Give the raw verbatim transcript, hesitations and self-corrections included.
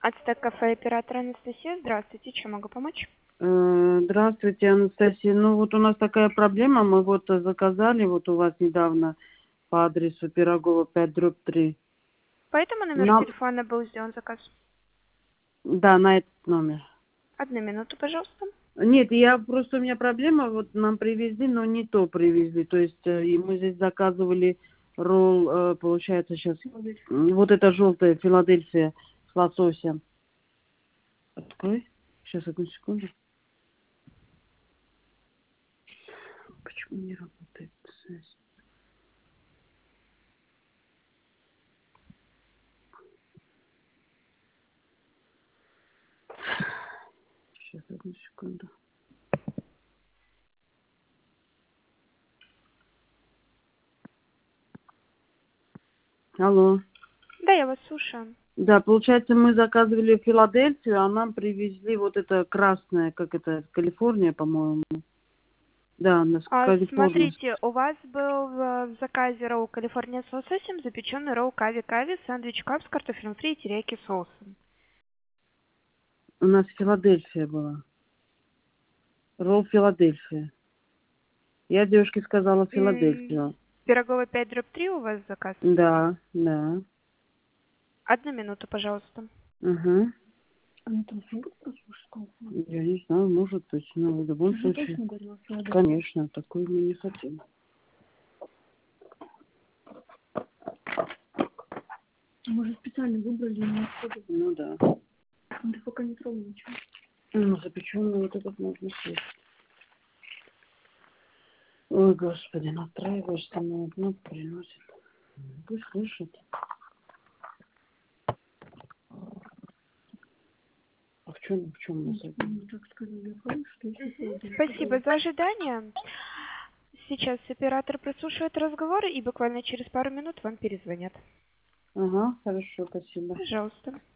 Ацтек кафе, оператор Анастасия. Здравствуйте, чем могу помочь? Э, Здравствуйте, Анастасия. Ну вот у нас такая проблема. Мы вот э, заказали вот у вас недавно по адресу Пирогова пять дробь три. По этому номеру Нам, телефона был сделан заказ. да, на этот номер. Одну минуту, пожалуйста. Нет, я просто у меня проблема, вот нам привезли, но не то привезли. То есть э, и мы здесь заказывали ролл, э, получается сейчас, вот это желтая Филадельфия с лососем. Открой. Сейчас, одну секунду. Почему не работает связь? Сейчас, одну секунду. Алло. Да, я вас слушаю. Да, получается, мы заказывали в Филадельфию, а нам привезли вот это красное, как это, Калифорния, по-моему. Да, на А, Калифорния. смотрите, у вас был в, в заказе ролл Калифорния с лососем, запеченный ролл кави-кави, сэндвич кап с картофелем фри и терияки соусом. У нас Филадельфия была. Ролл Филадельфия. Я девушке сказала М, Филадельфию. Пирогова пять дробь три у вас заказ? Да, да. Одну минуту, пожалуйста. Угу. Они там смогут прослушать голосование? Я не знаю, может быть, но в любом Ты же случае. точно говорила Филадельфия? Конечно, такой мы не хотим. Мы же специально выбрали и не отходим. Ну да. Ну, ты пока не трогай ничего. Ну, запеченный вот этот можно съесть. Ой, Господи, настраиваешься на одно, приносит. Пусть слышит. А в чем, в чем Ну, мы типа, мне так сказали, охрана, что если Филадельфия. Спасибо за ожидание. Сейчас оператор прослушивает разговор и буквально через пару минут вам перезвонят. Ага, хорошо, спасибо. Пожалуйста.